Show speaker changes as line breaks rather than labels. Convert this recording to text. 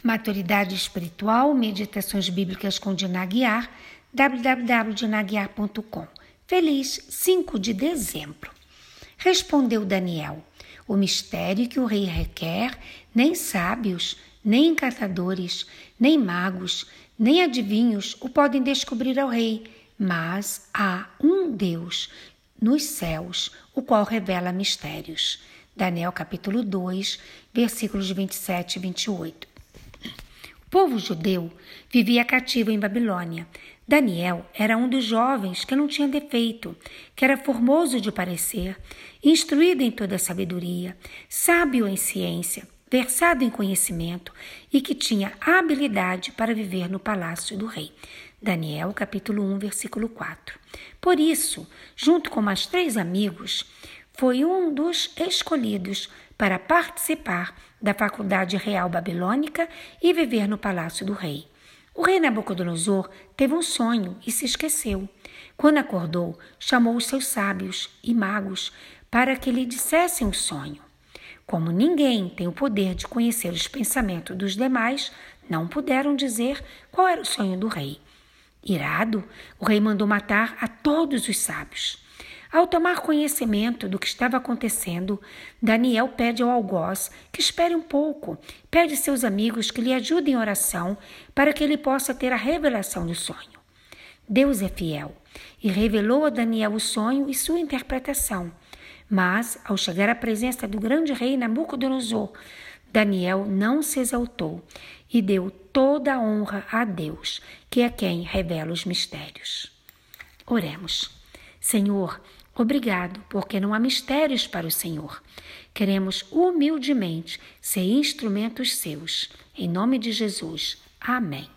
Maturidade espiritual, meditações bíblicas com Dina Aguiar, www.dinaguiar.com. Feliz 5 de dezembro. Respondeu Daniel: o mistério que o rei requer, nem sábios, nem encantadores, nem magos, nem adivinhos o podem descobrir ao rei, mas há um Deus nos céus, o qual revela mistérios. Daniel capítulo 2, versículos 27 e 28. O povo judeu vivia cativo em Babilônia. Daniel era um dos jovens que não tinha defeito, que era formoso de parecer, instruído em toda a sabedoria, sábio em ciência, versado em conhecimento e que tinha habilidade para viver no palácio do rei. Daniel, capítulo 1, versículo 4. Por isso, junto com mais 3 amigos, foi um dos escolhidos para participar da faculdade real babilônica e viver no palácio do rei. O rei Nabucodonosor teve um sonho e se esqueceu. Quando acordou, chamou os seus sábios e magos para que lhe dissessem o sonho. Como ninguém tem o poder de conhecer os pensamentos dos demais, não puderam dizer qual era o sonho do rei. Irado, o rei mandou matar a todos os sábios. Ao tomar conhecimento do que estava acontecendo, Daniel pede ao algoz que espere um pouco, pede seus amigos que lhe ajudem em oração para que ele possa ter a revelação do sonho. Deus é fiel e revelou a Daniel o sonho e sua interpretação. Mas, ao chegar à presença do grande rei Nabucodonosor, Daniel não se exaltou e deu toda a honra a Deus, que é quem revela os mistérios. Oremos. Senhor, obrigado, porque não há mistérios para o Senhor. Queremos humildemente ser instrumentos seus. Em nome de Jesus. Amém.